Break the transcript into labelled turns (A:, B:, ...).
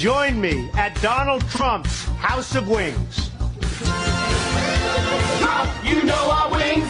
A: Join me at Donald Trump's House of Wings.
B: Trump, you know our wings.